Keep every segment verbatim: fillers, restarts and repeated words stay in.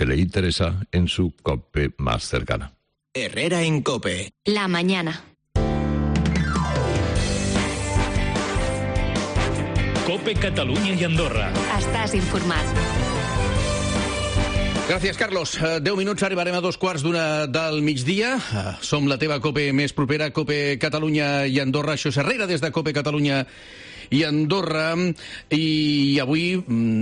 que le interesa en su COPE más cercana. Herrera en COPE. La mañana. COPE Catalunya i Andorra. Estàs informat. Gràcies, Carlos. Deu minuts, arribarem a dos quarts d'una del migdia. Som la teva COPE més propera, COPE Catalunya i Andorra. Això és Herrera des de COPE Catalunya i Andorra. I avui,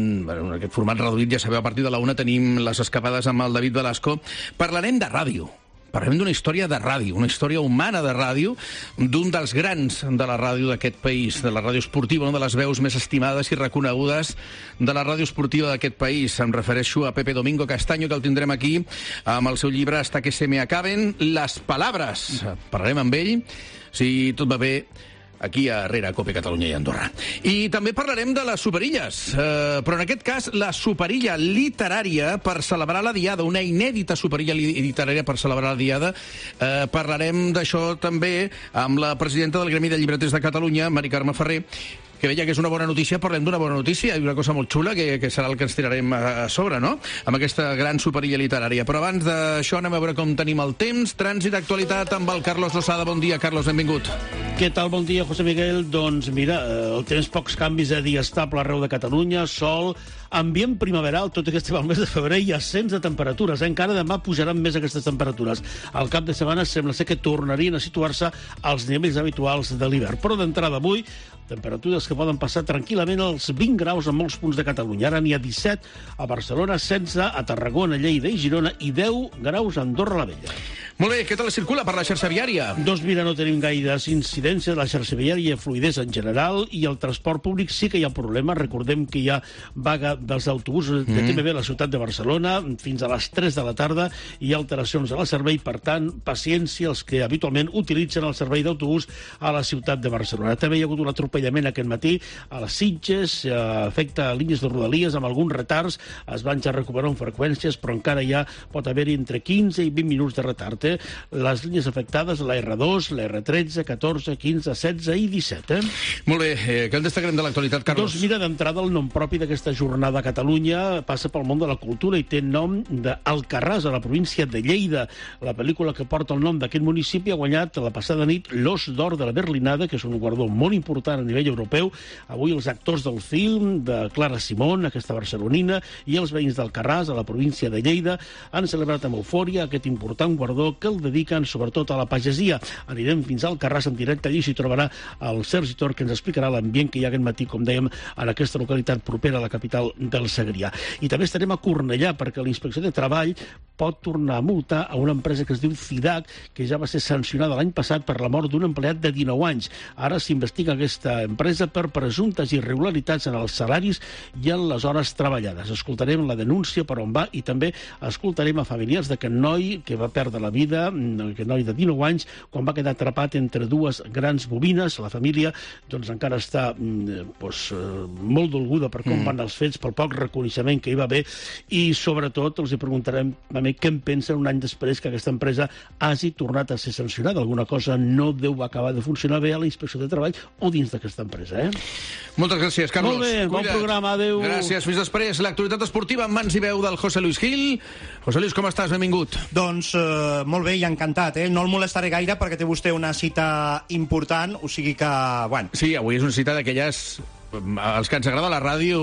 en aquest format reduït, ja sabeu, a partir de la una tenim les escapades amb el David Velasco. Parlarem de ràdio. Parlem d'una història de ràdio, una història humana de ràdio, d'un dels grans de la ràdio d'aquest país, de la ràdio esportiva, una de les veus més estimades i reconegudes de la ràdio esportiva d'aquest país. Em refereixo a Pepe Domingo Castaño, que el tindrem aquí amb el seu llibre Hasta que se me acaben las palabras. Parlarem amb ell, si tot va bé, aquí a Herrera, COPE Catalunya i Andorra. I també parlarem de les superilles, eh, però en aquest cas la superilla literària per celebrar la Diada, una inèdita superilla literària per celebrar la Diada. Eh, parlarem d'això també amb la presidenta del Gremi de Llibreters de Catalunya, Mari Carme Ferrer, que veia que és una bona notícia. Parlem d'una bona notícia i una cosa molt xula, que, que serà el que ens tirarem a sobre, no?, amb aquesta gran superilla literària. Però abans d'això anem a veure com tenim el temps. Trànsit d'actualitat amb el Carlos Losada. Bon dia, Carlos, benvingut. Què tal? Bon dia, José Miguel. Doncs mira, el temps pocs canvis de dia estable arreu de Catalunya, sol, ambient primaveral, tot i que estem al mes de febrer, i ascens de temperatures. Eh? Encara demà pujaran més aquestes temperatures. Al cap de setmana sembla ser que tornarien a situar-se als nivells habituals de l'hivern. Però d'entrada avui, temperatures que poden passar tranquil·lament als vint graus en molts punts de Catalunya. Ara n'hi ha disset a Barcelona, setze a Tarragona, Lleida i Girona i deu graus a Andorra la Vella. Molt bé, què tal circula per la xarxa viària? Doncs mira, no tenim gaires incidències. La xarxa viària fluidesa en general i el transport públic sí que hi ha problemes. Recordem que hi ha vaga dels autobusos de T M B a la ciutat de Barcelona fins a les tres de la tarda. Hi ha alteracions al servei, per tant, paciència els que habitualment utilitzen el servei d'autobús a la ciutat de Barcelona. També hi ha hagut un atropellament aquest matí a les Sitges, eh, afecta línies de Rodalies amb alguns retards, es van ja recuperant freqüències, però encara ja pot haver-hi entre quinze i vint minuts de retard. Eh? Les línies afectades, la erre dos, la erre tretze, catorze, quinze, setze i disset. Eh? Molt bé, eh, què en destacarem de l'actualitat, Carlos? Doncs mira, d'entrada el nom propi d'aquesta jornada a Catalunya passa pel món de la cultura i té nom d'Alcarràs, a la província de Lleida. La pel·lícula que porta el nom d'aquest municipi ha guanyat la passada nit l'Os d'Or de la Berlinada, que és un guardó molt important a nivell europeu. Avui els actors del film, de Clara Simón, aquesta barcelonina, i els veïns d'Alcarràs, a la província de Lleida, han celebrat amb eufòria aquest important guardó que el dediquen sobretot a la pagesia. Anirem fins a Alcarràs en directe, allí s'hi trobarà el Sergi Tor, que ens explicarà l'ambient que hi ha aquest matí, com dèiem, en aquesta localitat propera a la capital del Segrià. I també estarem a Cornellà, perquè la Inspecció de Treball pot tornar a multar a una empresa que es diu Cidac, que ja va ser sancionada l'any passat per la mort d'un empleat de dinou anys. Ara s'investiga aquesta empresa per presumptes irregularitats en els salaris i en les hores treballades. Escoltarem la denúncia per on va i també escoltarem a familiars d'aquest noi que va perdre la vida, aquest noi de dinou anys, quan va quedar atrapat entre dues grans bobines. La família doncs, encara està doncs, molt dolguda per com mm. van els fets, pel poc reconeixement que hi va haver, i sobretot els hi preguntarem a mi què en pensen un any després que aquesta empresa hagi tornat a ser sancionada. Alguna cosa no deu acabar de funcionar bé a la Inspecció de Treball o dins d'aquesta empresa. Eh? Moltes gràcies, Carlos. Molt bé, bon programa, adéu. Gràcies, fins després. L'actualitat esportiva en mans i veu del José Luis Gil. José Luis, com estàs? Benvingut. Doncs eh, molt bé i encantat, eh? No el molestaré gaire perquè té vostè una cita important, o sigui que, bueno... Sí, avui és una cita d'aquelles... Els que ens agrada la ràdio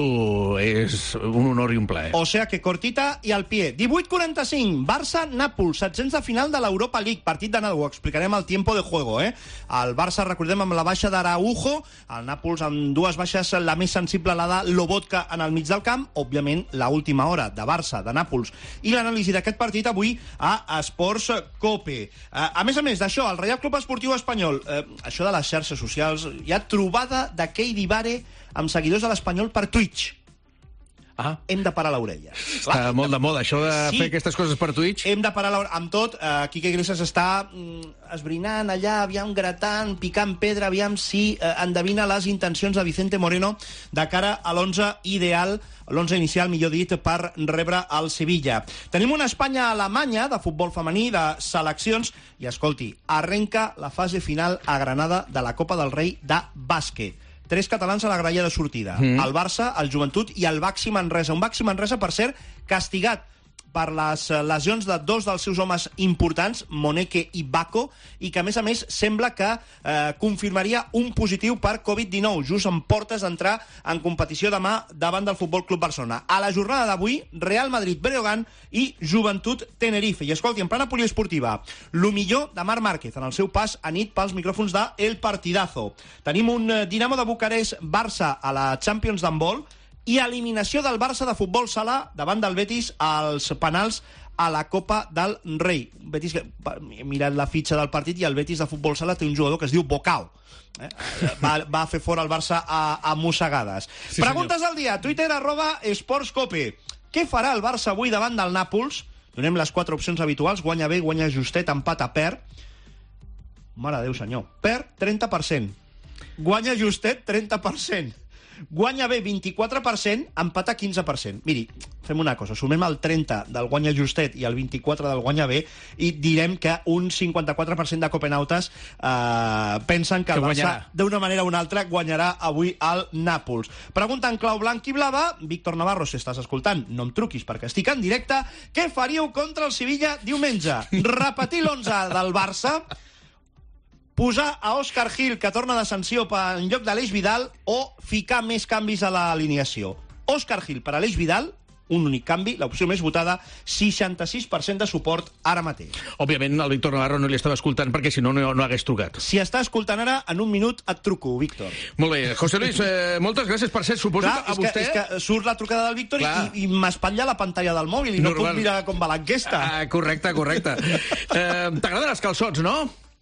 és un honor i un plaer. O sea que cortita i al pie. divuit quaranta-cinc, Barça-Nàpols, setzents de final de l'Europa League, partit d'anada, ho explicarem al tiempo de juego, eh? El Barça, recordem, amb la baixa d'Araujo, el Nàpols amb dues baixes, la més sensible, la de Lobotka en el mig del camp, òbviament la última hora de Barça, de Nàpols, i l'anàlisi d'aquest partit avui a Esports Cope. A més a més d'això, el Reial Club Esportiu Espanyol, eh, això de les xarxes socials, hi ha trobada de Keidi Bare amb seguidors de l'Espanyol per Twitch. Ah. Hem de parar l'orella. Està molt de moda, això de sí. fer aquestes coses per Twitch. Hem de parar l'orella. Amb tot, eh, Quique Iglesias està mm, esbrinant allà, aviam gratant, picant pedra, aviam si eh, endevina les intencions de Vicente Moreno de cara a l'onze ideal, l'onze inicial, millor dit, per rebre el Sevilla. Tenim una Espanya-Alemanya de futbol femení, de seleccions, i escolti, arrenca la fase final a Granada de la Copa del Rei de bàsquet. Tres catalans a la gralla de sortida. Mm. El Barça, el Joventut i el Baxi Manresa. Un Baxi Manresa, per cert, castigat per les lesions de dos dels seus homes importants, Moneke i Bako, i que, a més a més, sembla que eh, confirmaria un positiu per covid dinou, just en portes d'entrar en competició demà davant del Futbol Club Barcelona. A la jornada d'avui, Real Madrid-Breogán i Joventut Tenerife. I escolti, en plana poliesportiva, lo millor de Marc Márquez en el seu pas a nit pels micròfons de El Partidazo. Tenim un Dinamo de Bucarest-Barça a la Champions d'handbol i eliminació del Barça de futbol sala davant del Betis als penals a la Copa del Rei. Betis que, he mirat la fitxa del partit i el Betis de futbol sala té un jugador que es diu Bocao. Eh? Va, va fer fora el Barça a, a mossegades. Sí, preguntes senyor. Al dia, Twitter, arroba esportscope. Què farà el Barça avui davant del Nàpols? Donem les quatre opcions habituals: guanya bé, guanya justet, empat a perd. Mare de Déu, senyor. Perd trenta per cent. Guanya justet trenta per cent. Guanya bé vint-i-quatre per cent, empat a quinze per cent. Miri, fem una cosa, sumem el trenta del guanya justet i el vint-i-quatre del guanya bé i direm que un cinquanta-quatre per cent de copenautes eh, pensen que, que el Barça, d'una manera o una altra, guanyarà avui al Nàpols. Pregunta en clau blanc i blava. Víctor Navarro, si estàs escoltant, no em truquis perquè estic en directe. Què faríeu contra el Sevilla diumenge? Repetir l'onze del Barça, posar a Òscar Gil, que torna de sanció en lloc de Aleix Vidal, o ficar més canvis a l'alineació. Òscar Gil per Aleix Vidal, un únic canvi, l'opció més votada, seixanta-sis per cent de suport ara mateix. Òbviament, el Víctor Navarro no li estava escoltant perquè si no, no, no hagués trucat. Si està escoltant ara, en un minut et truco, Víctor. Molt bé. José Luis, eh, moltes gràcies per ser. Suposo Clar, que a és vostè... Que, és que surt la trucada del Víctor Clar. i, i m'espatlla la pantalla del mòbil i no Normal. Puc mirar com va l'enquesta. Ah, correcte, correcte. eh, T'agraden els calçots, no?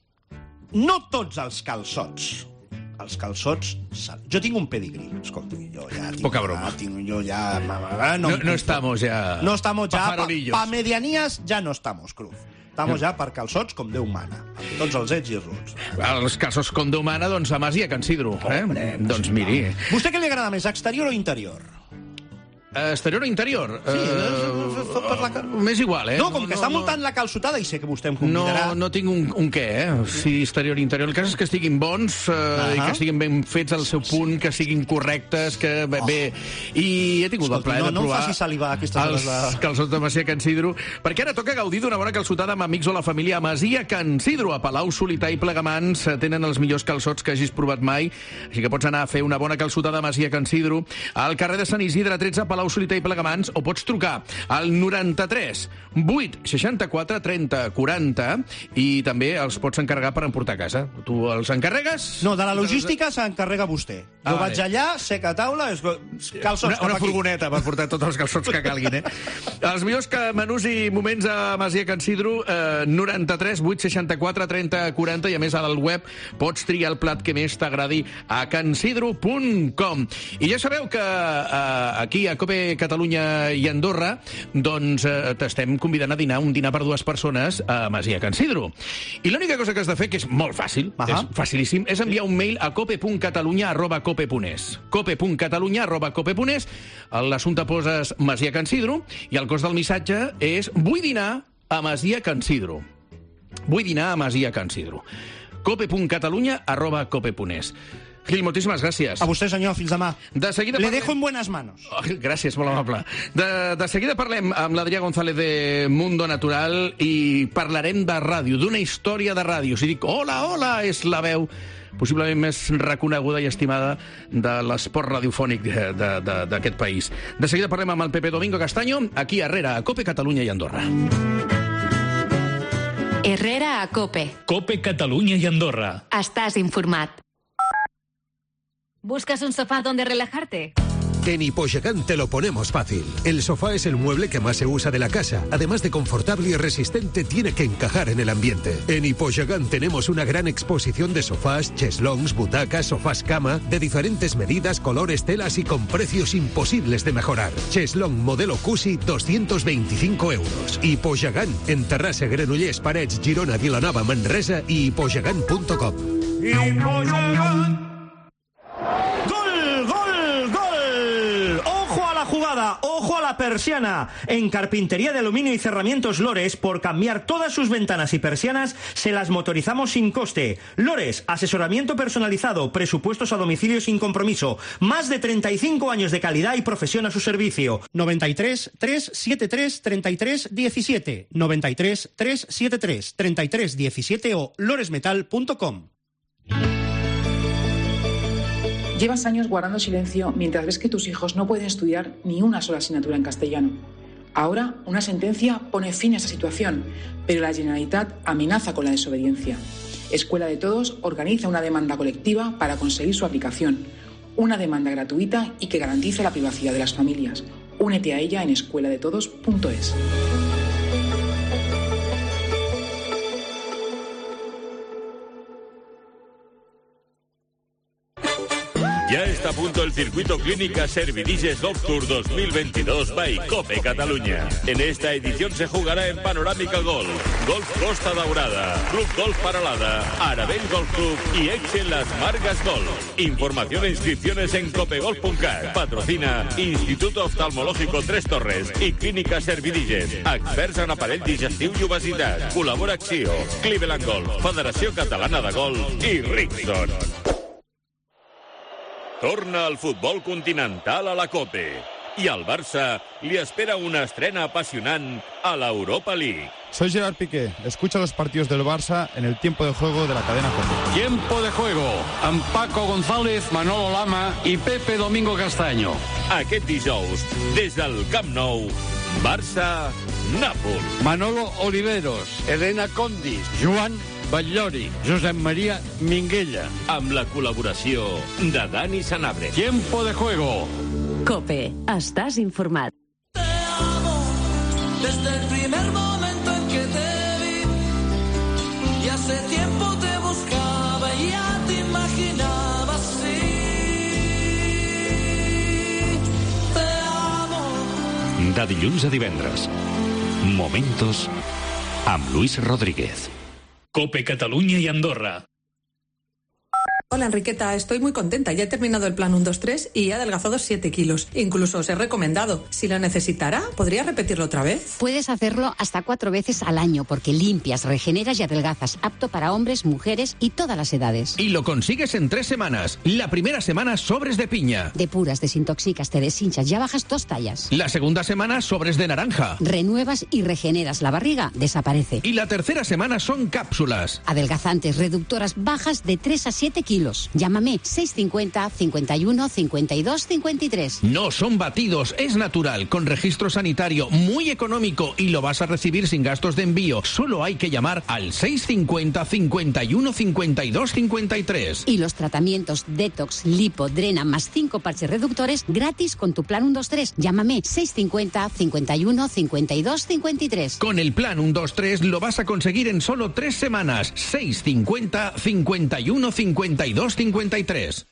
No tots els calçots. Els calçots... Jo tinc un pedigrí, escolti, jo ja tinc... Poca broma. Ja, tinc, jo ja... No, no, no estamos ya... No estamos ya... Pa, pa medianías ya no estamos, Cruz. Estamos ja per calçots com Déu mana, amb tots els ets i els ruts. Els calçots com Déu mana, doncs a Masia Can Sidro. Eh? Hombre, doncs miri... Vostè què li agrada més, exterior o interior? Exterior o interior? Sí, uh, per la... M'és igual, eh? No, com que no, està no, multant la calçotada i sé que vostè em convidarà... No, no tinc un, un què, eh? Si exterior i interior. El cas és que estiguin bons, uh, uh-huh. i que estiguin ben fets al seu punt, que siguin correctes, que bé... Oh. bé. I he tingut Escolti, el plaer no, de provar... No em faci salivar aquestes els hores de... calçots de Masia Can Sidro, perquè ara toca gaudir d'una bona calçotada amb amics o la família a Masia Can Sidro. A Palau, Solità i Plegamans tenen els millors calçots que hagis provat mai, així que pots anar a fer una bona calçotada a Masia Can Sidro, al carrer de Sant Isidre tretze, Palau, Solità i Plegamans, o pots trucar al noranta-tres vuit seixanta-quatre trenta quaranta i també els pots encarregar per emportar a casa. Tu els encarregues? No, de la logística s'encarrega vostè. Jo ah, vaig allà, seca taula, calçots una, una furgoneta per portar tots els calçots que calguin, eh? Els millors que menús i moments a Masia Can Sidro, eh, noranta-tres vuit seixanta-quatre trenta quaranta, i a més al web pots triar el plat que més t'agradi a cansidro punt com. I ja sabeu que eh, aquí a Cope Catalunya i Andorra, doncs eh, t'estem convidant a dinar, un dinar per dues persones a Masia Can Sidro. I l'única cosa que has de fer, que és molt fàcil, uh-huh. és facilíssim, és enviar un mail a cope punt catalunya arroba cope punt es. cope punt catalunya arroba cope punt es. A l'assumpte poses Masia Can Sidro i el cos del missatge és vull dinar a Masia Can Sidro. Vull dinar a Masia Can Sidro. cope punt catalunya arroba cope punt es. Gil, moltíssimes gràcies. A vostè, senyor, fins demà. De seguida Le parlem... dejo en buenas manos. Oh, gràcies, molt amable. De, de seguida parlem amb l'Adrià González de Mundo Natural i parlarem de ràdio, d'una història de ràdio. Si dic hola, hola, és la veu possiblement més reconeguda i estimada de l'esport radiofònic d'aquest país. De seguida parlem amb el Pepe Domingo Castaño, aquí a Herrera, a Cope Catalunya i Andorra. Herrera a Cope. Cope Catalunya i Andorra. Estàs informat. ¿Buscas un sofá donde relajarte? En Hipoyagán te lo ponemos fácil. El sofá es el mueble que más se usa de la casa. Además de confortable y resistente, tiene que encajar en el ambiente. En Hipoyagán tenemos una gran exposición de sofás, cheslongs, butacas, sofás cama, de diferentes medidas, colores, telas y con precios imposibles de mejorar. Cheslong modelo Cusi, doscientos veinticinco euros. Hipoyagán, en Terrassa, Granollers, Parets, Girona, Vilanova, Manresa y hipoyagán punto com. ¡Gol, gol, gol! ¡Ojo a la jugada! temporada, ¡ojo a la persiana! En Carpintería de Aluminio y Cerramientos Lores, por cambiar todas sus ventanas y persianas, se las motorizamos sin coste. Lores, asesoramiento personalizado, presupuestos a domicilio sin compromiso, más de treinta y cinco años de calidad y profesión a su servicio. noventa y tres, trescientos setenta y tres, treinta y tres diecisiete, noventa y tres, trescientos setenta y tres, treinta y tres diecisiete o loresmetal punto com. Llevas años guardando silencio mientras ves que tus hijos no pueden estudiar ni una sola asignatura en castellano. Ahora, una sentencia pone fin a esa situación, pero la Generalitat amenaza con la desobediencia. Escuela de Todos organiza una demanda colectiva para conseguir su aplicación. Una demanda gratuita y que garantice la privacidad de las familias. Únete a ella en escuela de todos punto es. Ya está a punto el circuito Clínica Servidiges Golf Tour dos mil veintidós by Cope Cataluña. En esta edición se jugará en Panorámica Golf, Golf Costa Daurada, Club Golf Paralada, Arabell Golf Club y Excel Las Margas Golf. Información e inscripciones en copegolf punto cat. Patrocina Instituto Oftalmológico Tres Torres y Clínica Servidiges. Experts en aparell digestiu i obesitat. Col·labora Acció, Cleveland Golf, Federació Catalana de Golf i Rickson. Torna al futbol continental a la COPE. Y al Barça le espera una estrena apasionante a la Europa League. Soy Gerard Piqué. Escucha los partidos del Barça en el tiempo de juego de la cadena COPE. Tiempo de juego amb Paco González, Manolo Lama y Pepe Domingo Castaño. Aquest dijous, des del Camp Nou, Barça-Nàpols. Manolo Oliveros, Elena Condis, Joan Batllori, Josep María Minguella. Amb la col·laboració de Dani Sanabria. Tiempo de juego. COPE. Estàs informat. Te amo desde el primer momento en que te vi. Y hace tiempo te buscaba y ya te imaginaba así. Te amo. De dilluns a divendres. Momentos amb Luis Rodríguez. COPE Cataluña y Andorra. Hola Enriqueta, estoy muy contenta. Ya he terminado el plan uno dos tres y he adelgazado siete kilos. Incluso os he recomendado. Si lo necesitara, ¿podría repetirlo otra vez? Puedes hacerlo hasta cuatro veces al año porque limpias, regeneras y adelgazas. Apto para hombres, mujeres y todas las edades. Y lo consigues en tres semanas. La primera semana, sobres de piña. Depuras, desintoxicas, te deshinchas, ya bajas dos tallas. La segunda semana, sobres de naranja. Renuevas y regeneras. La barriga desaparece. Y la tercera semana son cápsulas. Adelgazantes, reductoras, bajas de tres a siete kilos. Llámame seis cincuenta, cincuenta y uno, cincuenta y dos, cincuenta y tres. No son batidos, es natural, con registro sanitario, muy económico y lo vas a recibir sin gastos de envío. Solo hay que llamar al seis cincuenta, cincuenta y uno, cincuenta y dos, cincuenta y tres. Y los tratamientos Detox, Lipo, Drena más cinco parches reductores gratis con tu plan uno dos tres. Llámame seis cincuenta, cincuenta y uno, cincuenta y dos, cincuenta y tres. Con el plan uno dos tres lo vas a conseguir en solo tres semanas. seis cincuenta, cincuenta y uno, cincuenta y dos, cincuenta y tres.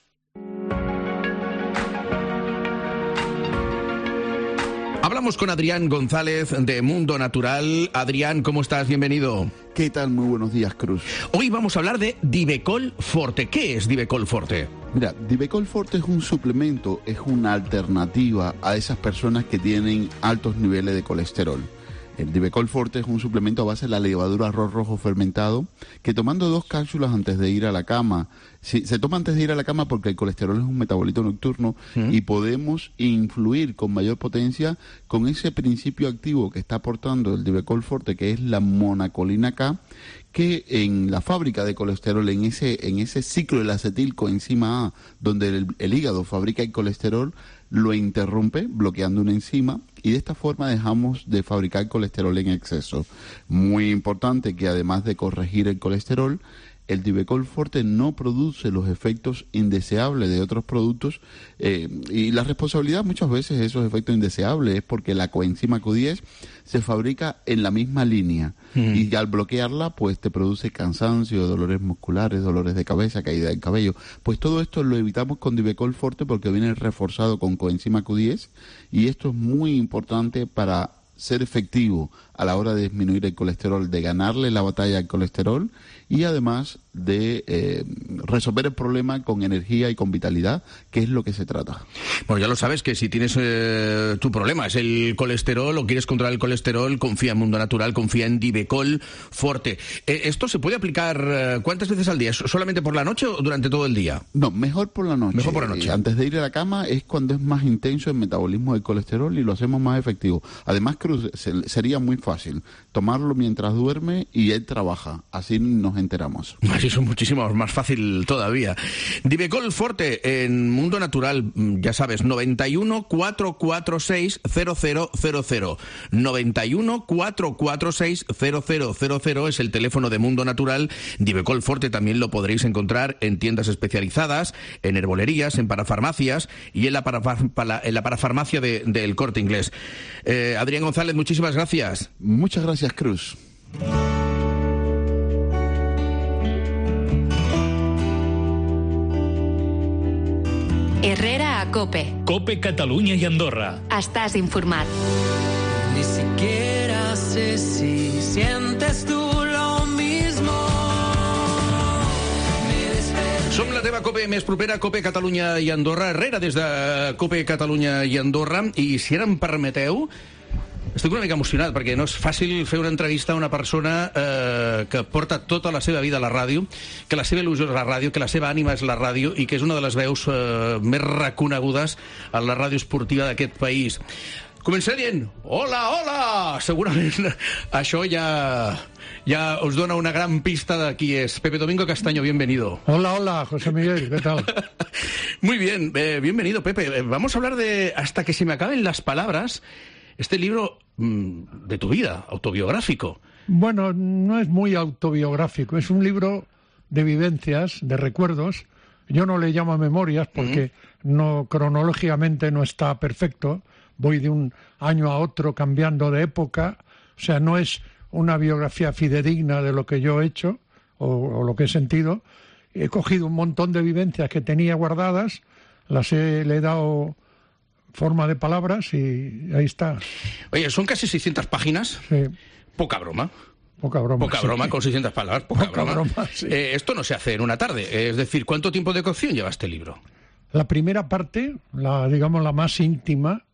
Hablamos con Adrián González de Mundo Natural. Adrián, ¿cómo estás? Bienvenido. ¿Qué tal? Muy buenos días, Cruz. Hoy vamos a hablar de Divecol Forte. ¿Qué es Divecol Forte? Mira, Divecol Forte es un suplemento, es una alternativa a esas personas que tienen altos niveles de colesterol. El Divecol Forte es un suplemento a base de la levadura arroz rojo fermentado, que tomando dos cápsulas antes de ir a la cama, si, se toma antes de ir a la cama porque el colesterol es un metabolito nocturno ¿Mm? y podemos influir con mayor potencia con ese principio activo que está aportando el Divecol Forte, que es la monacolina K, que en la fábrica de colesterol, en ese, en ese ciclo de la acetilcoenzima A, donde el, el hígado fabrica el colesterol, lo interrumpe bloqueando una enzima y de esta forma dejamos de fabricar colesterol en exceso. Muy importante que además de corregir el colesterol, el Divecol Forte no produce los efectos indeseables de otros productos eh, y la responsabilidad muchas veces de esos efectos indeseables es porque la coenzima Q diez se fabrica en la misma línea mm. y al bloquearla pues te produce cansancio, dolores musculares, dolores de cabeza, caída del cabello. Pues todo esto lo evitamos con Divecol Forte porque viene reforzado con coenzima Q diez y esto es muy importante para ser efectivo a la hora de disminuir el colesterol, de ganarle la batalla al colesterol y además de eh, resolver el problema con energía y con vitalidad, que es lo que se trata. Bueno, ya lo sabes que si tienes eh, tu problema es el colesterol o quieres controlar el colesterol, confía en Mundo Natural, confía en Divecol Forte. Eh, ¿Esto se puede aplicar eh, cuántas veces al día? ¿Solamente por la noche o durante todo el día? No, mejor por la noche. Mejor por la noche. Eh, antes de ir a la cama es cuando es más intenso el metabolismo del colesterol y lo hacemos más efectivo. Además, Cruz, se, sería muy fácil tomarlo mientras duerme y él trabaja. Así nos enteramos. Así es muchísimo más fácil todavía. Divecol Forte en Mundo Natural, ya sabes, noventa y uno, cuatrocientos cuarenta y seis, cero cero cero cero. noventa y uno, cuatrocientos cuarenta y seis, cero cero cero cero es el teléfono de Mundo Natural. Divecol Forte también lo podréis encontrar en tiendas especializadas, en herbolerías, en parafarmacias y en la, parafar, para, en la parafarmacia de, del Corte Inglés. Eh, Adrián González, muchísimas gracias. Muchas gracias, Cruz. Herrera a Cope. Cope Catalunya i Andorra. Estàs informat. Ni siquiera sé si sientes tú lo mismo. Som la teva Cope més propera, Cope Catalunya i Andorra. Herrera des de Cope Catalunya i Andorra. I si ara em permeteu, estic una mica emocionat perquè no és fàcil fer una entrevista a una persona eh, que porta tota la seva vida a la ràdio, que la seva il·lusió és la ràdio, que la seva ànima és la ràdio i que és una de les veus eh, més reconegudes a la ràdio esportiva d'aquest país. Començaré dient, hola, hola! Segurament això ja, ja us dona una gran pista de qui és. Pepe Domingo Castaño, bienvenido. Hola, hola, José Miguel, ¿qué tal? Muy bien, eh, bienvenido, Pepe. Vamos a hablar de Hasta que se me acaben las palabras, este libro mmm, de tu vida, autobiográfico. Bueno, no es muy autobiográfico, es un libro de vivencias, de recuerdos. Yo no le llamo memorias porque uh-huh. no cronológicamente no está perfecto. Voy de un año a otro cambiando de época. O sea, no es una biografía fidedigna de lo que yo he hecho o, o lo que he sentido. He cogido un montón de vivencias que tenía guardadas, las he, le he dado forma de palabras y ahí está. Oye, son casi seiscientas páginas. Sí. Poca broma. Poca broma. Poca sí. broma, con seiscientas palabras. Poca, poca broma. broma sí. eh, esto no se hace en una tarde. Es decir, ¿cuánto tiempo de cocción lleva este libro? La primera parte, la digamos la más íntima,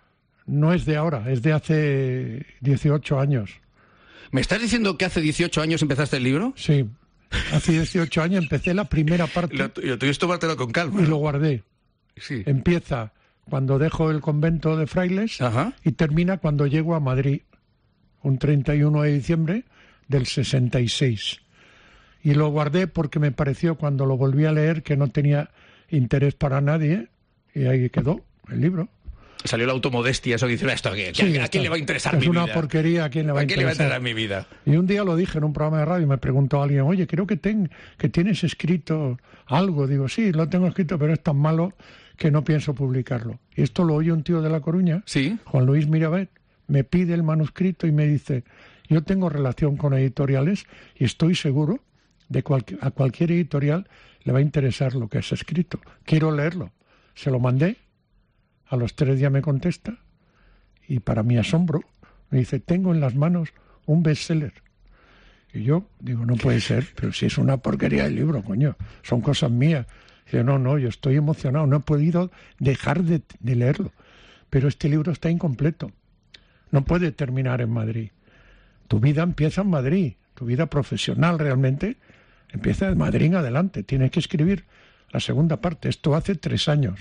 no es de ahora, es de hace dieciocho años. ¿Me estás diciendo que hace dieciocho años empezaste el libro? Sí. Hace dieciocho años empecé la primera parte. Lo tuyo es tomártelo con calma. Y lo guardé. Sí. Empieza cuando dejo el convento de frailes. Ajá. Y termina cuando llego a Madrid, un treinta y uno de diciembre del sesenta y seis. Y lo guardé porque me pareció, cuando lo volví a leer, que no tenía interés para nadie, y ahí quedó el libro. Salió la automodestia, eso que dice, esto, ¿a, quién, Sí, ¿a quién le va a interesar es mi vida? una porquería, ¿a quién le va a, ¿A quién interesar? le va a interesar mi vida? Y un día lo dije en un programa de radio y me preguntó alguien, oye, creo que, ten, que tienes escrito algo. Digo, sí, lo tengo escrito, pero es tan malo que no pienso publicarlo. Y esto lo oye un tío de La Coruña, ¿sí? Juan Luis Mirabet, me pide el manuscrito y me dice, yo tengo relación con editoriales y estoy seguro de que a cualquier editorial le va a interesar lo que has escrito. Quiero leerlo. Se lo mandé, a los tres días me contesta y para mi asombro me dice, tengo en las manos un bestseller. Y yo digo, no puede ser, pero si es una porquería de libro, coño, son cosas mías. Y dice, no, no, yo estoy emocionado, no he podido dejar de, de leerlo. Pero este libro está incompleto, no puede terminar en Madrid. Tu vida empieza en Madrid, tu vida profesional realmente empieza en Madrid en adelante. Tienes que escribir la segunda parte, esto hace tres años.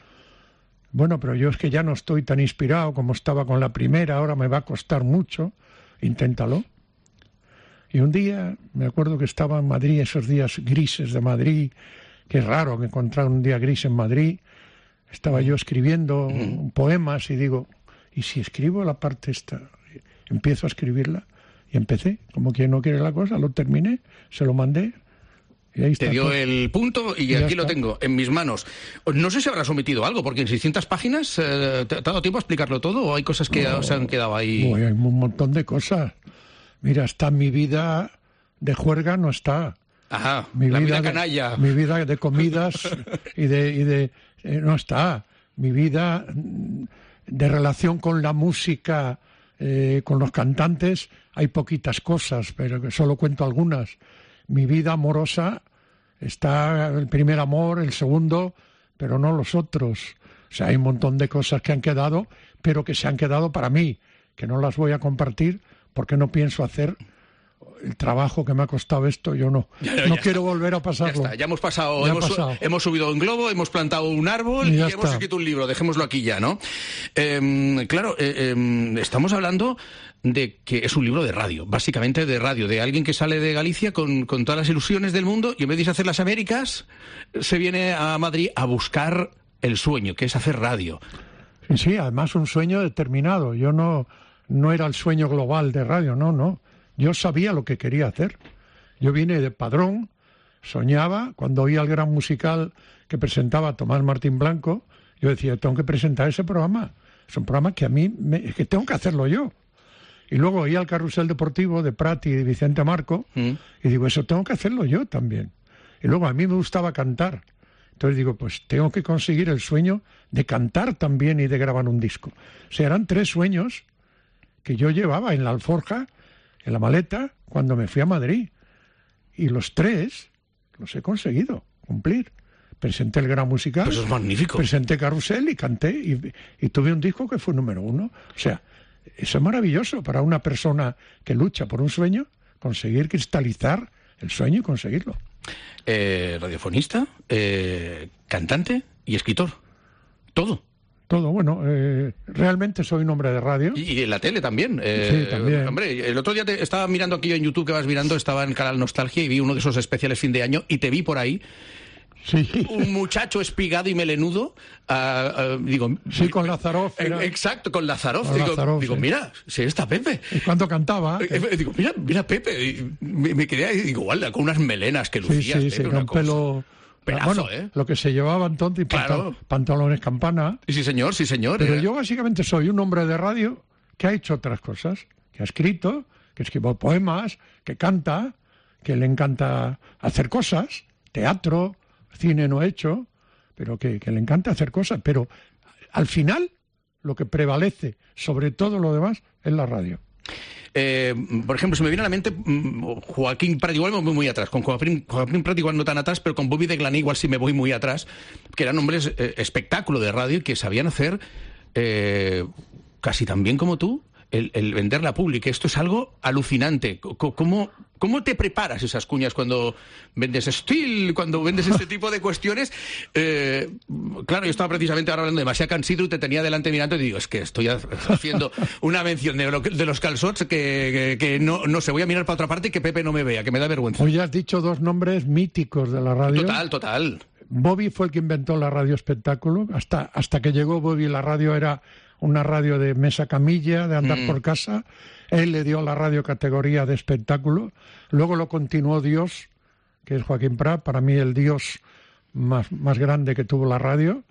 Bueno, pero yo es que ya no estoy tan inspirado como estaba con la primera, ahora me va a costar mucho, inténtalo. Y un día, me acuerdo que estaba en Madrid, esos días grises de Madrid, que es raro encontrar un día gris en Madrid, estaba yo escribiendo mm. poemas y digo, ¿y si escribo la parte esta? Empiezo a escribirla y empecé, como quien no quiere la cosa, lo terminé, se lo mandé. Y ahí está. Te dio todo. el punto y, y aquí lo tengo, en mis manos. No sé si habrás omitido algo, porque en seiscientas páginas, eh, ¿te ha dado tiempo a explicarlo todo o hay cosas que no, se han quedado ahí? Uy, hay un montón de cosas. Mira, está mi vida de juerga, no está. Ajá, mi la vida, vida canalla. De, mi vida de comidas y de... Y de eh, no está. Mi vida de relación con la música Eh, con los cantantes hay poquitas cosas, pero que solo cuento algunas. Mi vida amorosa está el primer amor, el segundo, pero no los otros. O sea, hay un montón de cosas que han quedado, pero que se han quedado para mí, que no las voy a compartir porque no pienso hacer el trabajo que me ha costado esto. Yo no, ya, ya, no ya quiero está. volver a pasarlo. Ya está, ya hemos pasado, ya hemos, pasado. hemos subido un globo, hemos plantado un árbol y, y, y hemos está. escrito un libro. Dejémoslo aquí ya, ¿no? Eh, claro, eh, eh, estamos hablando de que es un libro de radio, básicamente de radio, de alguien que sale de Galicia con, con todas las ilusiones del mundo y en vez de irse a hacer las Américas, se viene a Madrid a buscar el sueño, que es hacer radio. Sí, sí, además un sueño determinado. Yo no, no era el sueño global de radio, no, no. Yo sabía lo que quería hacer. Yo vine de Padrón, soñaba, cuando oía el gran musical que presentaba Tomás Martín Blanco, yo decía, tengo que presentar ese programa. Es un programa que a mí, me, que tengo que hacerlo yo. Y luego oía el Carrusel Deportivo de Prat y de Vicente Marco, mm. y digo, eso tengo que hacerlo yo también. Y luego a mí me gustaba cantar. Entonces digo, pues tengo que conseguir el sueño de cantar también y de grabar un disco. O sea, eran tres sueños que yo llevaba en la alforja, en la maleta, cuando me fui a Madrid. Y los tres los he conseguido cumplir. Presenté el gran musical. Pues eso es magnífico. Presenté Carrusel y canté y, y tuve un disco que fue número uno. O sea, eso es maravilloso para una persona que lucha por un sueño, conseguir cristalizar el sueño y conseguirlo. Eh, radiofonista, eh, cantante y escritor. Todo. Todo, bueno, eh, realmente soy un hombre de radio. Y, y en la tele también. Eh, sí, también. Hombre, el otro día te estaba mirando aquí en YouTube que vas mirando, estaba en Canal Nostalgia y vi uno de esos especiales fin de año y te vi por ahí. Sí. Un muchacho espigado y melenudo. Uh, uh, digo, sí, con Lazaroff. Era... Exacto, con Lazaroff. Con digo, Lazaroff, digo sí. Mira, si está Pepe. Y cuando cantaba. Eh, que... Digo, mira, mira Pepe. Y me, me quedé ahí, digo, igual, con unas melenas que lucías. Sí, sí, Pepe, sí, con pelo... Pedazo, bueno, ¿eh? Lo que se llevaba entonces, claro. pantalones campana. Sí, señor, sí, señor. Pero ¿eh? yo básicamente soy un hombre de radio que ha hecho otras cosas, que ha escrito, que escribe poemas, que canta, que le encanta hacer cosas, teatro, cine no he hecho, pero que, que le encanta hacer cosas. Pero al final, lo que prevalece sobre todo lo demás es la radio. Eh, por ejemplo, se me viene a la mente Joaquín Prat, igual me voy muy atrás, con Joaquín, Joaquín Prat igual no tan atrás, pero con Bobby de Glané igual sí me voy muy atrás, que eran hombres eh, espectáculo de radio y que sabían hacer eh, casi tan bien como tú el, el vender la pública. Esto es algo alucinante. ¿Cómo, ¿Cómo te preparas esas cuñas cuando vendes Steel, cuando vendes este tipo de cuestiones? Eh, claro, yo estaba precisamente ahora hablando de Masia Cansidro y te tenía delante mirando y digo, es que estoy haciendo una mención de, lo, de los calzots que, que, que no, no sé, voy a mirar para otra parte y que Pepe no me vea, que me da vergüenza. Hoy has dicho dos nombres míticos de la radio. Total, total. Bobby fue el que inventó la radio espectáculo. Hasta, hasta que llegó Bobby, la radio era una radio de mesa camilla, de andar mm. por casa. Él le dio a la radio categoría de espectáculo. Luego lo continuó Dios, que es Joaquín Prat, para mí el Dios más, más grande que tuvo la radio.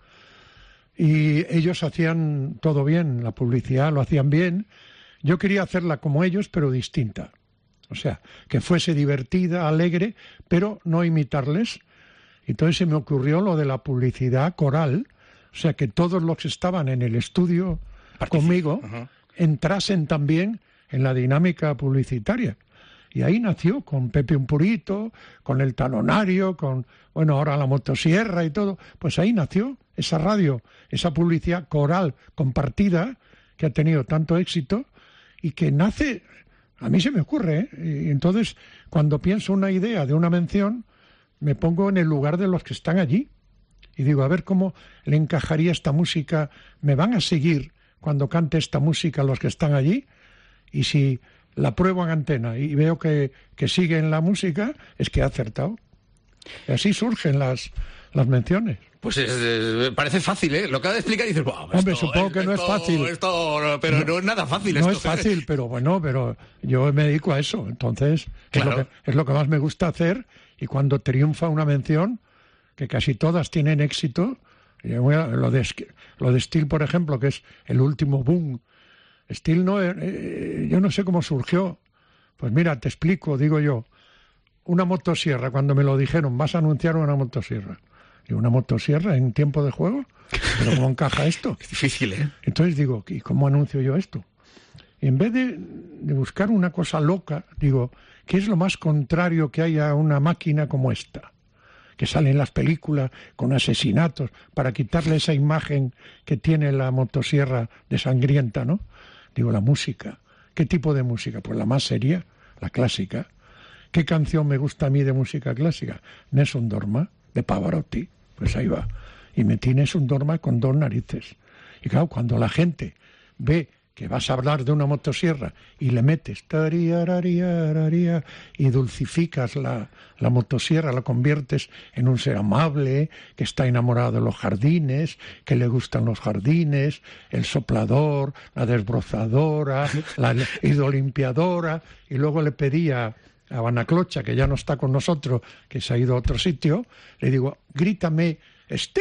Y ellos hacían todo bien, la publicidad lo hacían bien. Yo quería hacerla como ellos, pero distinta. O sea, que fuese divertida, alegre, pero no imitarles. Entonces se me ocurrió lo de la publicidad coral. O sea, que todos los que estaban en el estudio Participa. conmigo uh-huh. entrasen también en la dinámica publicitaria. Y ahí nació, con Pepe un Purito, con el Talonario, con, bueno, ahora la motosierra y todo. Pues ahí nació esa radio, esa publicidad coral compartida que ha tenido tanto éxito y que nace, a mí se me ocurre, ¿eh? Y entonces, cuando pienso una idea de una mención, me pongo en el lugar de los que están allí. Y digo, a ver cómo le encajaría esta música. ¿Me van a seguir cuando cante esta música los que están allí? Y si la pruebo en antena y veo que, que sigue en la música, es que he acertado. Y así surgen las, las menciones. Pues es, es, parece fácil, ¿eh? Lo acaba de explicar y dices, wow, hombre, esto, supongo que esto, no es fácil. Esto, pero no, no es nada fácil no esto. No es fácil, pero bueno, pero yo me dedico a eso. Entonces, claro. es, lo que, es lo que más me gusta hacer. Y cuando triunfa una mención, que casi todas tienen éxito, lo de, lo de Steel, por ejemplo, que es el último boom. Steel, no, eh, yo no sé cómo surgió. Pues mira, te explico, digo yo, una motosierra, cuando me lo dijeron, vas a anunciar una motosierra. Digo, ¿una motosierra en tiempo de juego? ¿Pero cómo encaja esto? Es difícil, ¿eh? Entonces digo, ¿y cómo anuncio yo esto? Y en vez de, de buscar una cosa loca, digo, ¿qué es lo más contrario que hay a una máquina como esta? Que sale en las películas con asesinatos para quitarle esa imagen que tiene la motosierra de sangrienta, ¿no? Digo, la música. ¿Qué tipo de música? Pues la más seria, la clásica. ¿Qué canción me gusta a mí de música clásica? Nessun Dorma, de Pavarotti. Pues ahí va. Y metí Nessun Dorma con dos narices. Y claro, cuando la gente ve que vas a hablar de una motosierra y le metes tariarariararia, y dulcificas la, la motosierra, la conviertes en un ser amable, que está enamorado de los jardines, que le gustan los jardines, el soplador, la desbrozadora, la hidrolimpiadora, y luego le pedía a Banaclocha, que ya no está con nosotros, que se ha ido a otro sitio, le digo, grítame, Steel,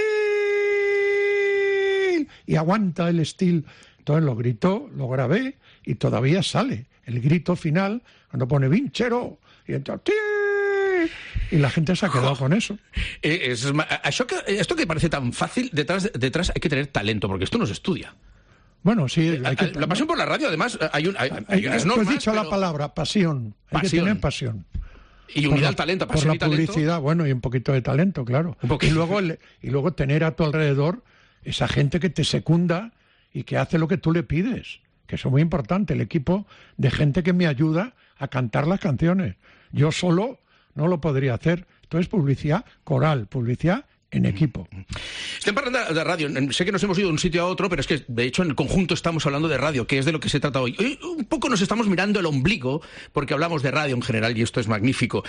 y aguanta el Steel. Entonces lo gritó, lo grabé y todavía sale el grito final cuando pone Vinchero y entonces ¡tí! Y la gente se ha quedado con eso. Eh, es, això que, esto que parece tan fácil, detrás, detrás hay que tener talento, porque esto no se estudia. Bueno, sí. Hay que, la pasión por la radio, además, hay, un, hay, hay unas normas. Tú has dicho pero... la palabra, pasión. Hay pasión. que tener pasión. Y unidad al talento, pasión y talento. Por la publicidad, bueno, y un poquito de talento, claro. Y luego, y luego tener a tu alrededor esa gente que te secunda y que hace lo que tú le pides, que eso es muy importante, el equipo de gente que me ayuda a cantar las canciones. Yo solo no lo podría hacer. Entonces, publicidad coral, publicidad en equipo. Estem parlant de, de ràdio. Sé que nos hemos ido de un sitio a otro, pero es que, de hecho, en el conjunto estamos hablando de radio, que es de lo que se trata hoy. Hoy un poco nos estamos mirando el ombligo, porque hablamos de radio en general, y esto es magnífico.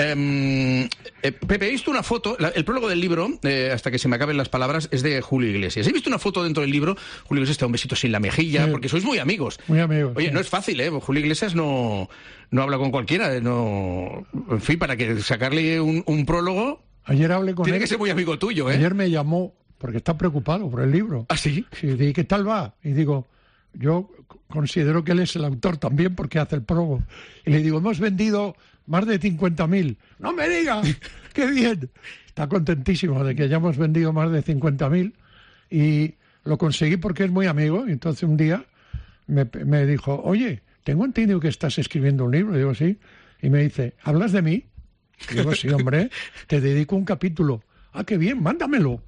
Eh, eh, Pepe, he visto una foto, la, el prólogo del libro, eh, hasta que se me acaben las palabras, es de Julio Iglesias. He visto una foto dentro del libro, Julio Iglesias te da un besito sin la mejilla, sí, porque sois muy amigos. Muy amigos. Oye, sí. No es fácil, ¿eh? Julio Iglesias no, no habla con cualquiera, no... En fin, para que sacarle un, un prólogo... Ayer hablé con Tiene él. que ser muy amigo tuyo, ¿eh? Ayer me llamó porque está preocupado por el libro. ¿Ah, sí? Sí, dije, ¿qué tal va? Y digo, yo considero que él es el autor también porque hace el prólogo. Y le digo, hemos vendido más de cincuenta mil. ¡No me digas! ¡Qué bien! Está contentísimo de que hayamos vendido más de cincuenta mil. Y lo conseguí porque es muy amigo. Y entonces un día me, me dijo, oye, tengo entendido que estás escribiendo un libro. Y digo, sí. Y me dice, ¿hablas de mí? Y digo, sí, hombre, te dedico un capítulo. Ah, qué bien, mándamelo.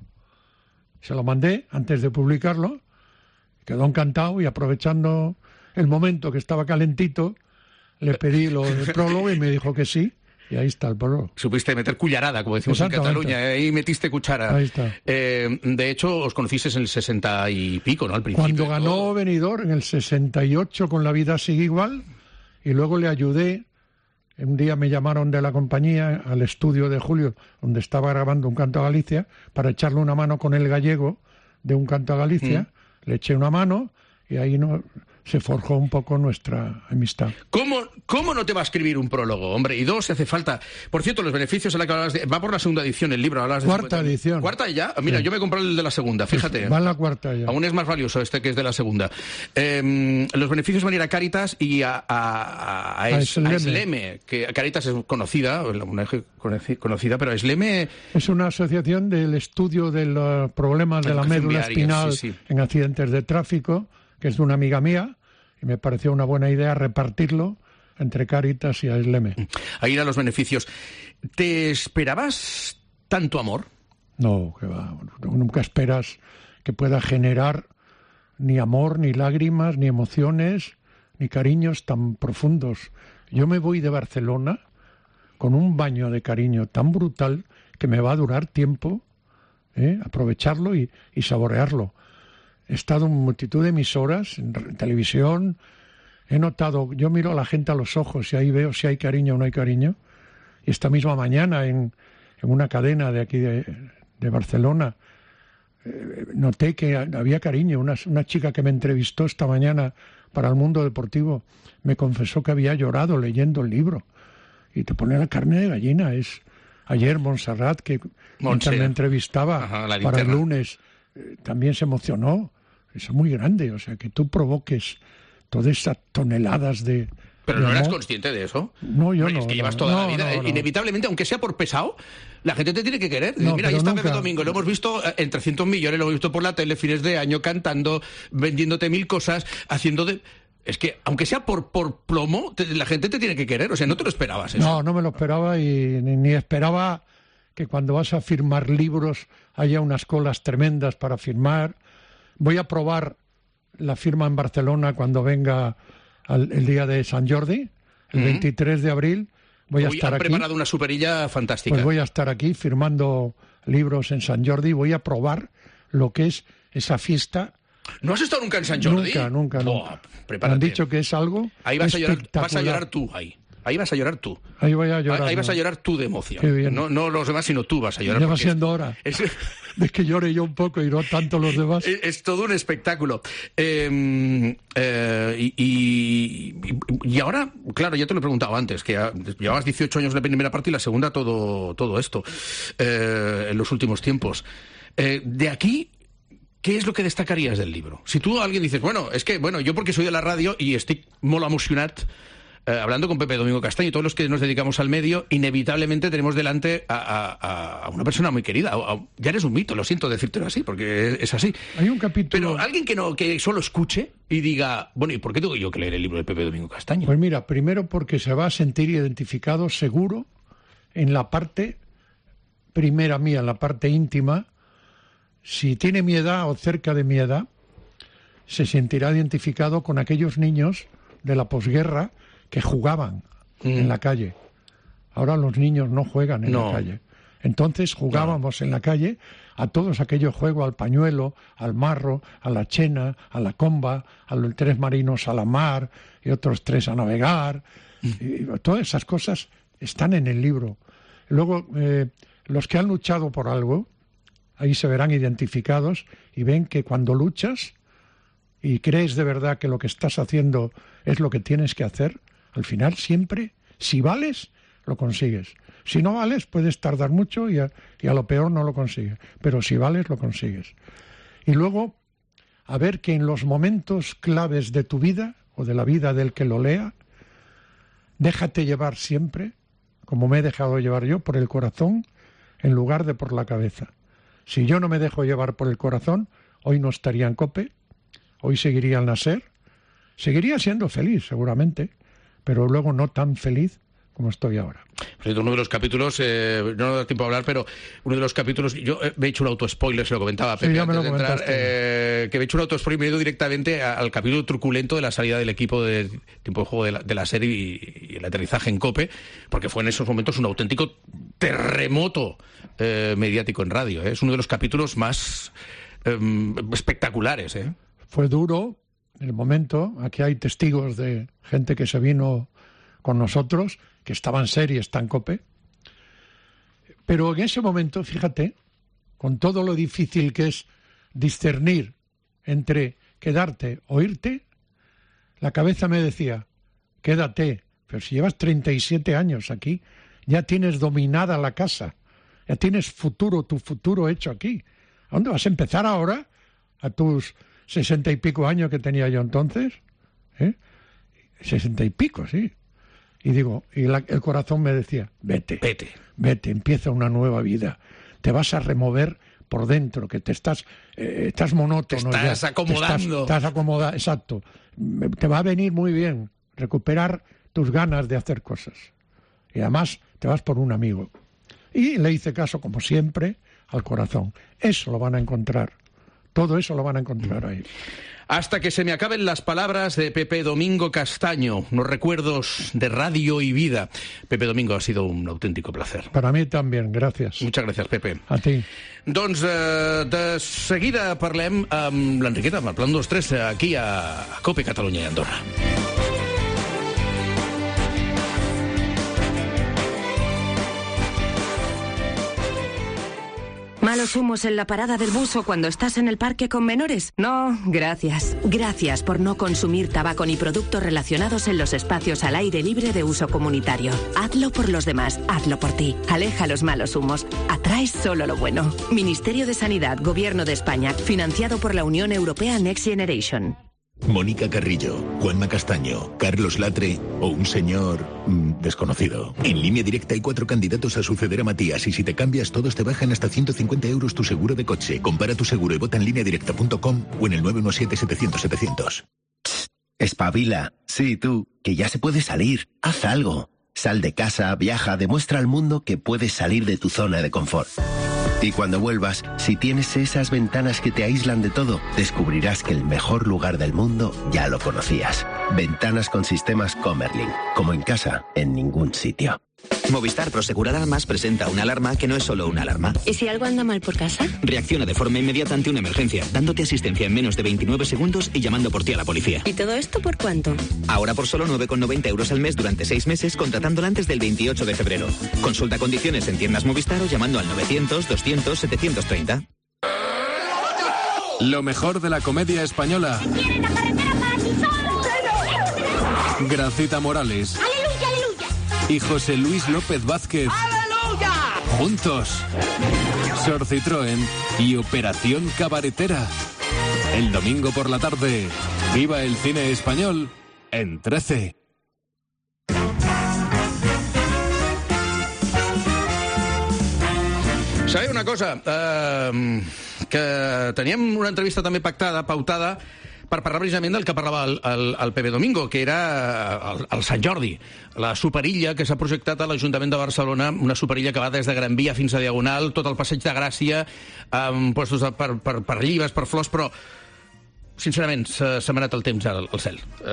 Se lo mandé antes de publicarlo, quedó encantado y aprovechando el momento que estaba calentito, le pedí lo del prólogo y me dijo que sí. Y ahí está el prólogo. Supiste meter cullarada, como decimos en Cataluña, ahí metiste cuchara. Ahí está. Eh, de hecho, os conocisteis en el sesenta y pico, ¿no? Al principio. Cuando ganó Benidorm en el sesenta y ocho con La vida sigue igual, y luego le ayudé. Un día me llamaron de la compañía al estudio de Julio, donde estaba grabando Un canto a Galicia, para echarle una mano con el gallego de Un canto a Galicia. Mm. Le eché una mano y ahí no, se forjó un poco nuestra amistad. ¿Cómo, ¿Cómo no te va a escribir un prólogo, hombre? Y dos, si hace falta. Por cierto, los beneficios a la que hablabas de... Va por la segunda edición el libro. Hablabas de cuarta cincuenta... edición. ¿Cuarta ya? Mira, sí. Yo me he comprado el de la segunda, fíjate. Va en la cuarta ya. Aún es más valioso este que es de la segunda. Eh, los beneficios van a ir a Cáritas y a, a, a, a, es, a Esleme, que Cáritas es conocida, una conocida, pero Esleme... Es una asociación del estudio de los problemas de la médula espinal sí, sí. en accidentes de tráfico, que es de una amiga mía, y me pareció una buena idea repartirlo entre Cáritas y a Esleme. Ahí irán los beneficios. ¿Te esperabas tanto amor? No, que va. Nunca esperas que pueda generar ni amor, ni lágrimas, ni emociones, ni cariños tan profundos. Yo me voy de Barcelona con un baño de cariño tan brutal que me va a durar tiempo, ¿eh? aprovecharlo y, y saborearlo. He estado en multitud de emisoras, en televisión, he notado, yo miro a la gente a los ojos y ahí veo si hay cariño o no hay cariño. Y esta misma mañana en, en una cadena de aquí de, de Barcelona eh, noté que había cariño. Una, una chica que me entrevistó esta mañana para El Mundo Deportivo me confesó que había llorado leyendo el libro. Y te pone la carne de gallina. Es ayer Montserrat, que mientras me entrevistaba Ajá, para el lunes, eh, también se emocionó. Eso es muy grande, o sea, que tú provoques todas esas toneladas de... ¿Pero no eras consciente de eso? No, yo Hombre, no. Es que llevas no, toda no, la vida, no, no. inevitablemente, aunque sea por pesado, la gente te tiene que querer. No, Mira, ahí está nunca. Pepe Domingo, lo hemos visto en trescientos millones, lo hemos visto por la tele, fines de año, cantando, vendiéndote mil cosas, haciendo de... es que, aunque sea por, por plomo, te, la gente te tiene que querer. O sea, no te lo esperabas eso. No, no me lo esperaba y ni, ni esperaba que cuando vas a firmar libros haya unas colas tremendas para firmar. Voy a probar la firma en Barcelona cuando venga al, el día de San Jordi, el uh-huh. veintitrés de abril. Voy a Hoy estar han aquí. preparado una superilla fantástica. Pues voy a estar aquí firmando libros en San Jordi. Voy a probar lo que es esa fiesta. ¿No has estado nunca en San Jordi? Nunca, nunca, oh, nunca. Prepárate. Me han dicho que es algo Ahí vas a llorar, espectacular. vas a llorar tú, ahí. Ahí vas a llorar tú. Ahí voy a llorar. Ahí vas ¿no? a llorar tú de emoción. Qué bien. No, no los demás, sino tú vas a llorar. Ya va siendo hora es, de que llore yo un poco y no tanto los demás. Es, es todo un espectáculo. Eh, eh, y, y, y ahora, claro, ya te lo he preguntado antes, que ya, llevabas dieciocho años en la primera parte y la segunda todo, todo esto, eh, en los últimos tiempos. Eh, de aquí... ¿Qué es lo que destacarías del libro? Si tú a alguien dices, bueno, es que, bueno, yo porque soy de la radio y estoy molt emocionat, eh, hablando con Pepe Domingo Castaño y todos los que nos dedicamos al medio, inevitablemente tenemos delante a, a, a una persona muy querida. A, a, ya eres un mito, lo siento decírtelo así, porque es, es así. Hay un capítulo... Pero alguien que no que solo escuche y diga, bueno, ¿y por qué tengo yo que leer el libro de Pepe Domingo Castaño? Pues mira, primero porque se va a sentir identificado seguro en la parte primera mía, en la parte íntima. Si tiene mi edad o cerca de mi edad, se sentirá identificado con aquellos niños de la posguerra que jugaban mm. en la calle. Ahora los niños no juegan en no. la calle. Entonces jugábamos no. en la calle a todos aquellos juegos, al pañuelo, al marro, a la chena, a la comba, a los tres marinos a la mar y otros tres a navegar. Mm. Y todas esas cosas están en el libro. Luego, eh, los que han luchado por algo, ahí se verán identificados y ven que cuando luchas y crees de verdad que lo que estás haciendo es lo que tienes que hacer, al final siempre, si vales, lo consigues. Si no vales, puedes tardar mucho y a, y a lo peor no lo consigues. Pero si vales, lo consigues. Y luego, a ver que en los momentos claves de tu vida, o de la vida del que lo lea, déjate llevar siempre, como me he dejado llevar yo, por el corazón, en lugar de por la cabeza. Si yo no me dejo llevar por el corazón, hoy no estaría en COPE, hoy seguiría al Naser, seguiría siendo feliz seguramente, pero luego no tan feliz como estoy ahora. Uno de los capítulos, eh, no nos da tiempo a hablar, pero uno de los capítulos, yo eh, me he hecho un auto-spoiler, se lo comentaba a Pepe, sí, ya me antes lo de entrar, eh, que me he hecho un auto-spoiler y me he ido directamente a, al capítulo truculento de la salida del equipo de tiempo de juego de la, de la serie y, y el aterrizaje en COPE, porque fue en esos momentos un auténtico terremoto eh, mediático en radio. ¿eh? Es uno de los capítulos más eh, espectaculares. ¿eh? Fue duro el momento, aquí hay testigos de gente que se vino con nosotros, que estaban series, está en COPE. Pero en ese momento, fíjate, con todo lo difícil que es discernir entre quedarte o irte, la cabeza me decía, quédate, pero si llevas treinta y siete años aquí, ya tienes dominada la casa, ya tienes futuro, tu futuro hecho aquí. ¿A dónde vas a empezar ahora? ¿A tus sesenta y pico años que tenía yo entonces? ¿Eh? Sesenta y pico, sí. Y digo, y la, el corazón me decía, vete, vete, vete, empieza una nueva vida. Te vas a remover por dentro, que te estás, eh, estás monótono. Te estás ya, acomodando. Te estás, estás acomodando, exacto. Te va a venir muy bien recuperar tus ganas de hacer cosas. Y además te vas por un amigo. Y le hice caso, como siempre, al corazón. Eso lo van a encontrar. Todo eso lo van a encontrar ahí. Hasta que se me acaben las palabras de Pepe Domingo Castaño, unos recuerdos de radio y vida. Pepe Domingo, ha sido un auténtico placer. Para mí también, gracias. Muchas gracias, Pepe. A ti. Doncs eh, de seguida parlem amb l'Enriqueta, amb el Plan dos tres, aquí a COPE Catalunya i Andorra. ¿Malos humos en la parada del bus o cuando estás en el parque con menores? No, gracias. Gracias por no consumir tabaco ni productos relacionados en los espacios al aire libre de uso comunitario. Hazlo por los demás, hazlo por ti. Aleja los malos humos. Atrae solo lo bueno. Ministerio de Sanidad, Gobierno de España, financiado por la Unión Europea Next Generation. Mónica Carrillo, Juanma Castaño, Carlos Latre o un señor mmm, desconocido. En Línea Directa hay cuatro candidatos a suceder a Matías y si te cambias todos te bajan hasta ciento cincuenta euros tu seguro de coche. Compara tu seguro y vota en línea directa punto com o en el nueve uno siete setecientos setecientos. Espabila. Sí, tú, que ya se puede salir. Haz algo. Sal de casa, viaja, demuestra al mundo que puedes salir de tu zona de confort. Y cuando vuelvas, si tienes esas ventanas que te aíslan de todo, descubrirás que el mejor lugar del mundo ya lo conocías. Ventanas con sistemas Comerlin. Como en casa, en ningún sitio. Movistar Prosegur Alarmas presenta una alarma que no es solo una alarma. ¿Y si algo anda mal por casa? Reacciona de forma inmediata ante una emergencia, dándote asistencia en menos de veintinueve segundos y llamando por ti a la policía. ¿Y todo esto por cuánto? Ahora por solo nueve con noventa euros al mes durante seis meses, contratándola antes del veintiocho de febrero. Consulta condiciones en tiendas Movistar o llamando al novecientos, doscientos, setecientos treinta. Lo mejor de la comedia española. Gracita Morales. ¡Aleluya, aleluya! Y José Luis López Vázquez. ¡Aleluya! Juntos. Sor Citroën y Operación Cabaretera. El domingo por la tarde. Viva el cine español en trece. Sabeu una cosa? Uh, que teníem una entrevista també pactada, pautada, per parlar precisament del que parlava el, el, el Pepe Domingo, que era el, el Sant Jordi, la superilla que s'ha projectat a l'Ajuntament de Barcelona, una superilla que va des de Gran Via fins a Diagonal, tot el Passeig de Gràcia, amb puestos de, per, per, per llibres, per flors, però sincerament, se m'ha anat el temps al, al cel.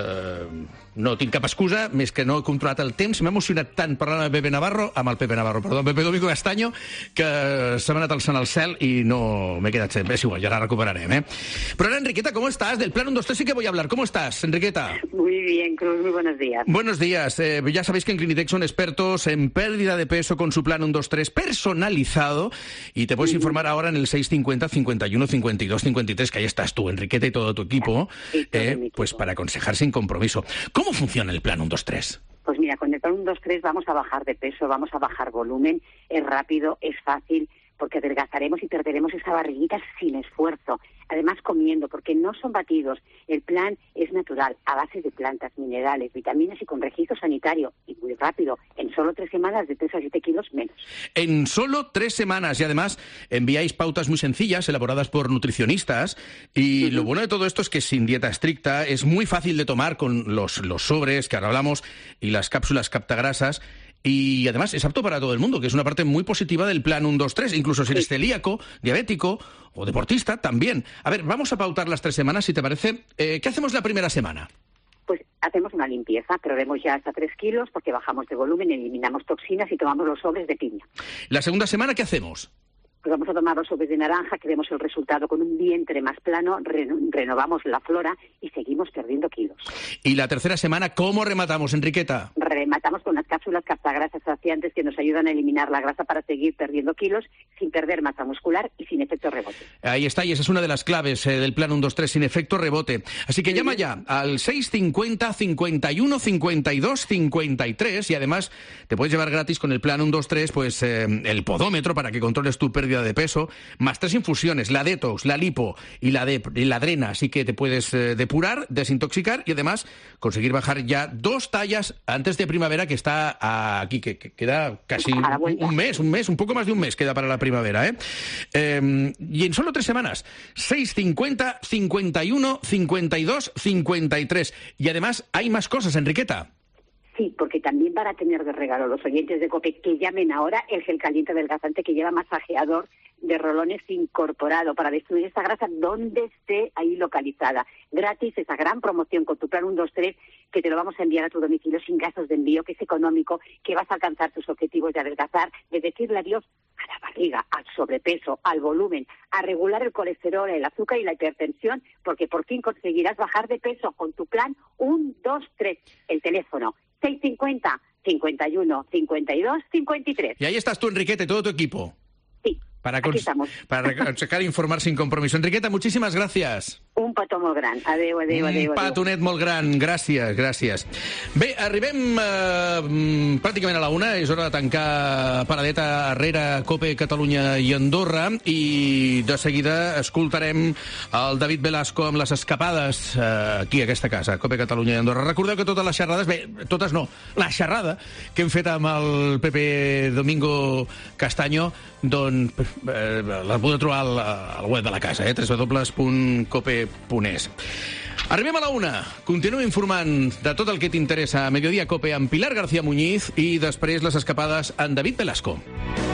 Uh, no tinc cap excusa, més que no he controlat el temps. M'ha emocionat tant parlant amb el Pepe Navarro, amb el Pepe Navarro, perdó, amb Pepe Domingo Castaño, que se m'ha anat el sant al cel i no m'he quedat sempre. És igual, ja la recuperarem, ¿eh? Pero ahora, Enriqueta, ¿cómo estás? Del plan uno, dos, tres sí que voy a hablar. ¿Cómo estás, Enriqueta? Muy bien, Cruz, muy buenos días. Buenos días. Eh, ya sabéis que en Clinitex son expertos en pérdida de peso con su plan uno, dos, tres personalizado y te puedes uh-huh. informar ahora en el seis cincuenta, cincuenta y uno, cincuenta y dos, cincuenta y tres, que ahí estás tú, Enriqueta, y todo tu equipo, sí, todo eh, pues para aconsejar sin compromiso. ¿Cómo funciona el plan uno, dos, tres? Pues mira, con el plan uno, dos, tres vamos a bajar de peso, vamos a bajar volumen, es rápido, es fácil, porque adelgazaremos y perderemos esa barriguita sin esfuerzo. Además, comiendo, porque no son batidos. El plan es natural, a base de plantas, minerales, vitaminas y con registro sanitario. Y muy rápido, en solo tres semanas de tres a siete kilos menos. En solo tres semanas. Y además, enviáis pautas muy sencillas, elaboradas por nutricionistas. Y uh-huh. lo bueno de todo esto es que sin dieta estricta, es muy fácil de tomar con los, los sobres que ahora hablamos y las cápsulas captagrasas. Y además es apto para todo el mundo, que es una parte muy positiva del plan uno, dos, tres, incluso si eres celíaco, diabético o deportista, también. A ver, vamos a pautar las tres semanas, si te parece. Eh, ¿Qué hacemos la primera semana? Pues hacemos una limpieza, perdemos ya hasta tres kilos porque bajamos de volumen, eliminamos toxinas y tomamos los sobres de piña. ¿La segunda semana qué hacemos? Pues vamos a tomar los sobres de naranja, que vemos el resultado con un vientre más plano, re- renovamos la flora y seguimos perdiendo kilos. ¿Y la tercera semana cómo rematamos, Enriqueta? Rematamos con las cápsulas captagrasas saciantes que nos ayudan a eliminar la grasa para seguir perdiendo kilos sin perder masa muscular y sin efecto rebote. Ahí está, y esa es una de las claves eh, del plan uno, dos, tres, sin efecto rebote. Así que sí. Llama ya al seis cincuenta, cincuenta y uno, cincuenta y dos, cincuenta y tres y además te puedes llevar gratis con el plan uno, dos, tres pues eh, el podómetro para que controles tu pérdida de peso, más tres infusiones, la detox, la lipo y la, de, y la drena, así que te puedes eh, depurar, desintoxicar y además conseguir bajar ya dos tallas antes de primavera, que está aquí, que, que queda casi un, un mes, un mes, un poco más de un mes queda para la primavera, ¿eh? Eh, y en solo tres semanas, seis cincuenta, cincuenta y uno, cincuenta y dos, cincuenta y tres. Y además hay más cosas, Enriqueta. Sí, porque también van a tener de regalo los oyentes de COPE que llamen ahora el gel caliente adelgazante que lleva masajeador de rolones incorporado para destruir esta grasa donde esté ahí localizada. Gratis esa gran promoción con tu plan uno, dos, tres que te lo vamos a enviar a tu domicilio sin gastos de envío, que es económico, que vas a alcanzar tus objetivos de adelgazar, de decirle adiós a la barriga, al sobrepeso, al volumen, a regular el colesterol, el azúcar y la hipertensión, porque por fin conseguirás bajar de peso con tu plan uno, dos, tres. El teléfono seis cincuenta, cincuenta y uno, cincuenta y dos, cincuenta y tres. Y ahí estás tú, Enriqueta, y todo tu equipo. Sí, para aquí estamos. Para aconsejar e informar sin compromiso. Enriqueta, muchísimas gracias. Un petó molt gran. Adéu, adéu, adéu. Un petonet molt gran. Gràcies, gràcies. Bé, arribem eh, pràcticament a la una. És hora de tancar paradeta Herrera, COPE, Catalunya i Andorra. I de seguida escoltarem el David Velasco amb les escapades eh, aquí, a aquesta casa, COPE, Catalunya i Andorra. Recordeu que totes les xerrades, bé, totes no, la xerrada que hem fet amb el Pepe Domingo Castaño, doncs eh, la podeu trobar al, al web de la casa, eh? w w w punt cope punt es. Arribem a la una. Continuo informant de tot el que t'interessa a Mediodía Cope amb Pilar García Muñiz i després les escapades amb David Velasco.